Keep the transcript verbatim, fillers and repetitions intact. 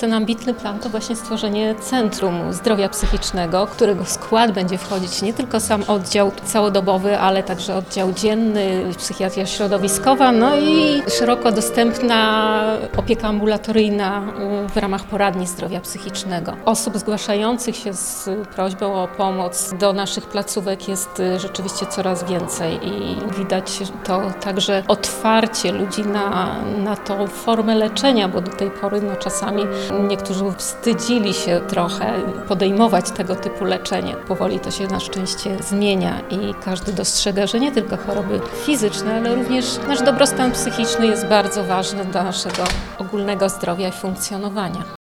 ten ambitny plan to właśnie stworzenie Centrum Zdrowia Psychicznego, w którego skład będzie wchodzić nie tylko sam oddział całodobowy, ale także oddział dzienny, psychiatria środowiskowa, no i szeroko dostępna opieka ambulatoryjna w ramach poradni zdrowia psychicznego. Osób zgłaszających się z prośbą o pomoc do naszych placówek jest rzeczywiście coraz więcej i widać to także otwarcie ludzi na, na tą formę leczenia, bo do tej pory no, czasami niektórzy wstydzili się trochę podejmować tego typu leczenie. Powoli to się na szczęście zmienia i każdy dostrzega, że nie tylko choroby fizyczne, ale również nasz dobrostan psychiczny jest bardzo ważny dla naszego ogólnego zdrowia i funkcjonowania.